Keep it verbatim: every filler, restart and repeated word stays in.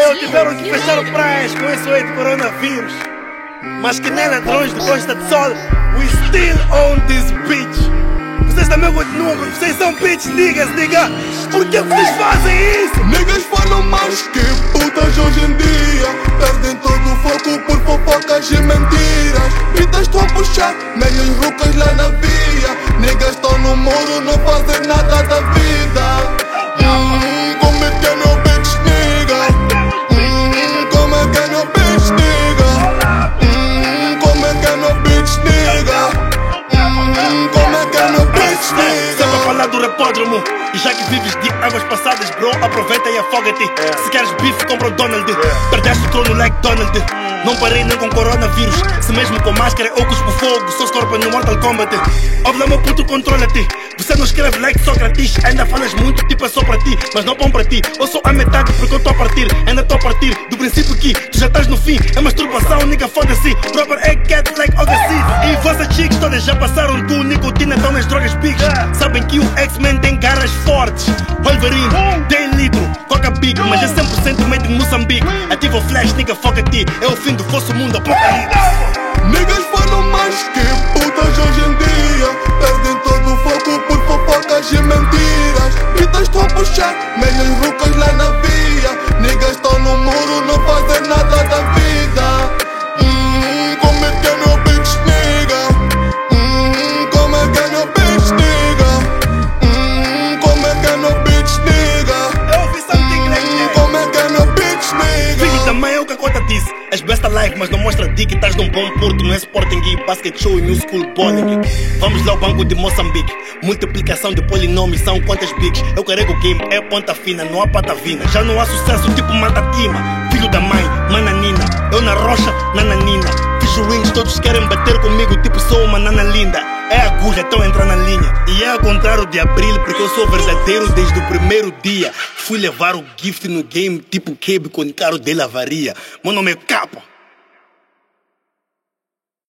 Meu, tiveram que fechar praias com esse aí de coronavírus. Mas que nem ladrões de Costa de Sol, we still own this bitch. Vocês também continuam, vocês são bitch niggas, nigga. Por que vocês fazem isso? Niggas falam mais que putas hoje em dia. Perdem todo o foco por fofocas e mentiras. Vidas estão a puxar, meias rucas lá na via. Niggas estão no muro, não fazem nada da vida. Hum, como é que é meu bitch nigga? Hum, como é que é meu bitch nigga? Hum, como é que é meu bitch nigga? Hum, como é que é meu bitch nigga? Sempre a falar do repódromo. E já que vives de águas passadas, bro, aproveita e afoga-te. Se queres bife, compra o Donald. Perdeste o trono like Donald. Não parei nem com coronavírus. Se mesmo com máscara ou cuspo fogo, sou Scorpion no Mortal Kombat. Óbvio, meu puto, controla-te. Você não escreve like Sócrates. Ainda falas muito, tipo é só para ti, mas não bom para ti. Ou sou a metade porque eu tô a partir. Ainda tô a partir do princípio que tu já estás no fim. É masturbação, nigga, foda-se. Proper egg cat like Augustin. E vossas chicks todas já passaram do nicotina, estão nas drogas bigs. Sabem que o X-Men tem garras fortes. Wolverine, tem litro, coca big, mas é cem por cento made in Moçambique. Ativa o flash, nigga, foca-te. É o fim do vosso mundo, apocalipse. Niggas falam mais que putas hoje em dia. Perdem todo o foco por fofocas e mentiras. Vidas estão a puxar, meias rucas lá na via. Niggas estão no muro, não fazem nada da vida. Hum, como é que é meu bitch nigga? Hum, como é que é meu bitch nigga? Hum, como é que é meu bitch nigga? Eu ouvi something like that. Como é que é meu bitch nigga? Filho também é o que a conta disse. És besta life, mas não mostra a dica. Estás num bom porto, não é Sporting e basket show e new school bowling. Vamos lá ao banco de Moçambique. Multiplicação de polinômios são quantas bigs. Eu carrego o game, é ponta fina, não há patavina. Já não há sucesso tipo Matatima. Filho da mãe, mananina. Eu na rocha, nananina. Fiz o rings, todos querem bater comigo, tipo sou uma nana linda. É agulha, então entra na linha. E é ao contrário de Abril, porque eu sou verdadeiro desde o primeiro dia. Fui levar o gift no game, tipo Cabe com caro de lavaria. Meu nome é Capo.